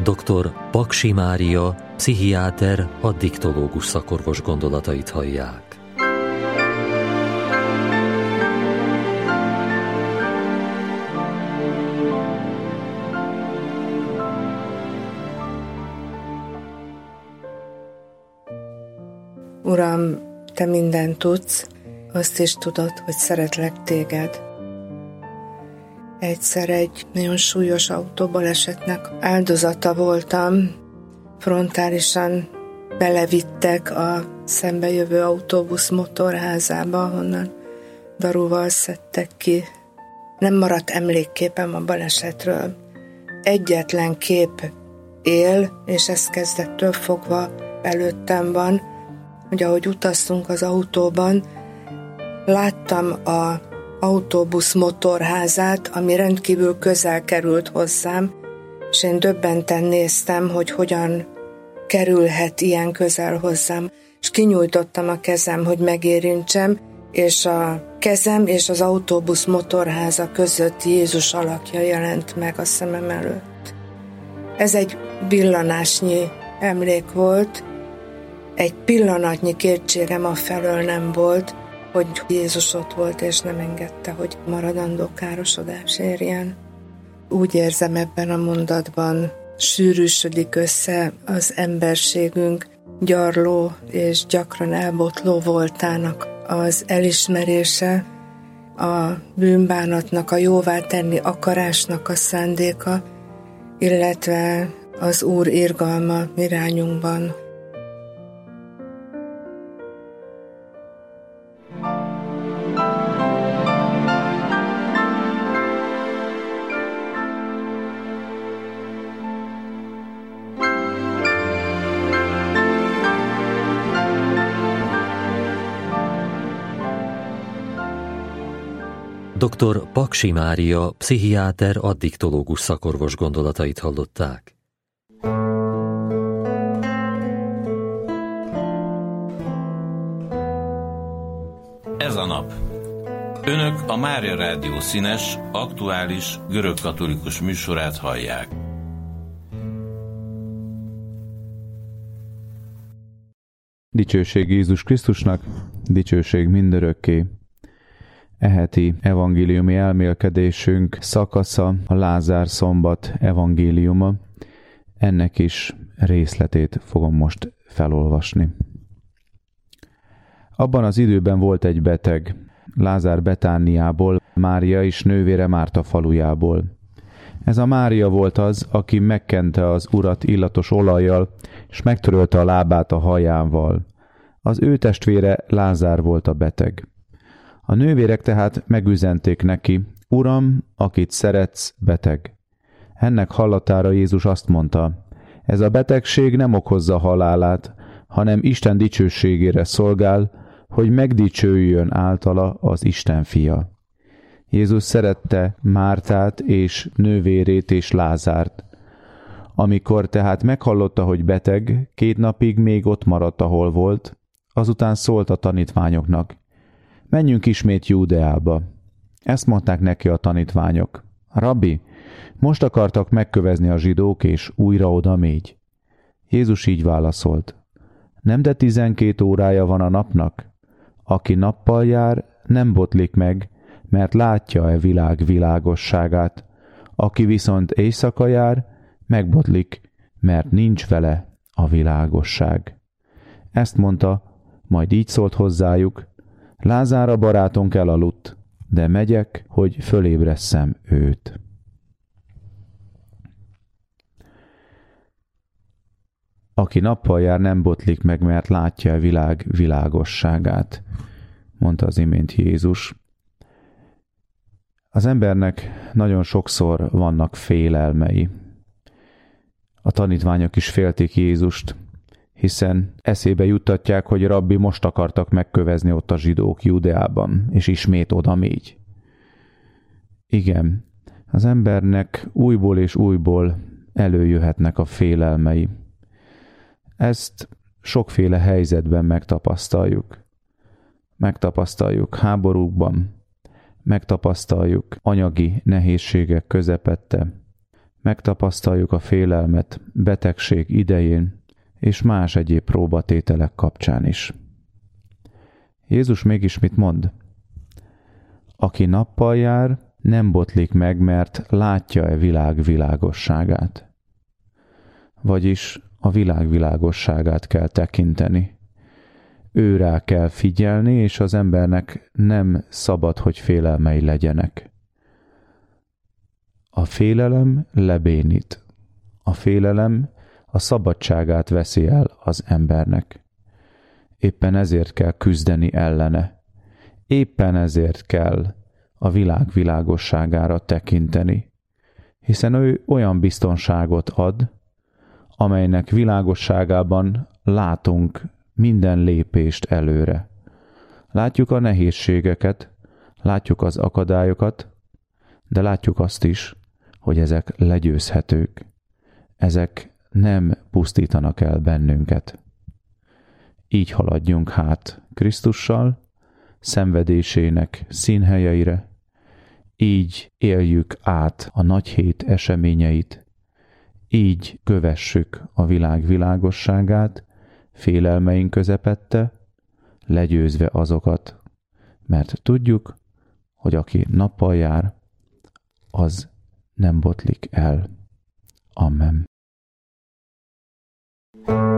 Dr. Paksi Mária, pszichiáter, addiktológus szakorvos gondolatait hallják. Uram, Te mindent tudsz, azt is tudod, hogy szeretlek Téged. Egyszer egy nagyon súlyos autóbalesetnek áldozata voltam. Frontálisan belevittek a szembejövő autóbusz motorházába, honnan daruval szedtek ki. Nem maradt emlékképem a balesetről. Egyetlen kép él, és ez kezdettől fogva előttem van, hogy ahogy utaztunk az autóban, láttam az autóbusz motorházát, ami rendkívül közel került hozzám, és én döbbenten néztem, hogy hogyan kerülhet ilyen közel hozzám. És kinyújtottam a kezem, hogy megérintsem, és a kezem és az autóbusz motorháza között Jézus alakja jelent meg a szemem előtt. Ez egy villanásnyi emlék volt, egy pillanatnyi kétségem afelől nem volt, hogy Jézus ott volt, és nem engedte, hogy maradandó károsodás érjen. Úgy érzem, ebben a mondatban sűrűsödik össze az emberségünk gyarló és gyakran elbotló voltának az elismerése, a bűnbánatnak, a jóvá tenni akarásnak a szándéka, illetve az Úr irgalma irányunkban. Dr. Paksi Mária, pszichiáter, addiktológus szakorvos gondolatait hallották. Ez a nap. Önök a Mária Rádió színes, aktuális, görögkatolikus műsorát hallják. Dicsőség Jézus Krisztusnak, dicsőség mindörökké. E heti evangéliumi elmélkedésünk szakasza a Lázár szombat evangéliuma. Ennek is részletét fogom most felolvasni. Abban az időben volt egy beteg, Lázár Betániából, Mária és nővére Márta falujából. Ez a Mária volt az, aki megkente az Urat illatos olajjal, és megtörölte a lábát a hajával. Az ő testvére Lázár volt a beteg. A nővérek tehát megüzenték neki: Uram, akit szeretsz, beteg. Ennek hallatára Jézus azt mondta: ez a betegség nem okozza halálát, hanem Isten dicsőségére szolgál, hogy megdicsőjön általa az Isten fia. Jézus szerette Mártát és nővérét és Lázárt. Amikor tehát meghallotta, hogy beteg, 2 napig még ott maradt, ahol volt, azután szólt a tanítványoknak: menjünk ismét Júdeába. Ezt mondták neki a tanítványok: Rabbi, most akartak megkövezni a zsidók, és újra oda mégy. Jézus így válaszolt: nem de 12 órája van a napnak? Aki nappal jár, nem botlik meg, mert látja e világ világosságát. Aki viszont éjszaka jár, megbotlik, mert nincs vele a világosság. Ezt mondta, majd így szólt hozzájuk: Lázár a barátunk elaludt, de megyek, hogy fölébresszem őt. Aki nappal jár, nem botlik meg, mert látja a világ világosságát, mondta az imént Jézus. Az embernek nagyon sokszor vannak félelmei. A tanítványok is félték Jézust, hiszen eszébe juttatják, hogy Rabbi, most akartak megkövezni ott a zsidók Júdeában, és ismét oda mégy. Igen, az embernek újból és újból előjöhetnek a félelmei. Ezt sokféle helyzetben megtapasztaljuk. Megtapasztaljuk háborúkban, megtapasztaljuk anyagi nehézségek közepette, megtapasztaljuk a félelmet betegség idején és más egyéb próbatételek kapcsán is. Jézus mégis mit mond? Aki nappal jár, nem botlik meg, mert látja-e világ világosságát. Vagyis a világ világosságát kell tekinteni. Őrá kell figyelni, és az embernek nem szabad, hogy félelmei legyenek. A félelem lebénít. A félelem a szabadságát veszi el az embernek. Éppen ezért kell küzdeni ellene. Éppen ezért kell a világ világosságára tekinteni, hiszen ő olyan biztonságot ad, amelynek világosságában látunk minden lépést előre. Látjuk a nehézségeket, látjuk az akadályokat, de látjuk azt is, hogy ezek legyőzhetők. Ezek nem pusztítanak el bennünket. Így haladjunk hát Krisztussal, szenvedésének színhelyeire, így éljük át a nagy hét eseményeit, így kövessük a világ világosságát, félelmeink közepette, legyőzve azokat, mert tudjuk, hogy aki nappal jár, az nem botlik el. Amen.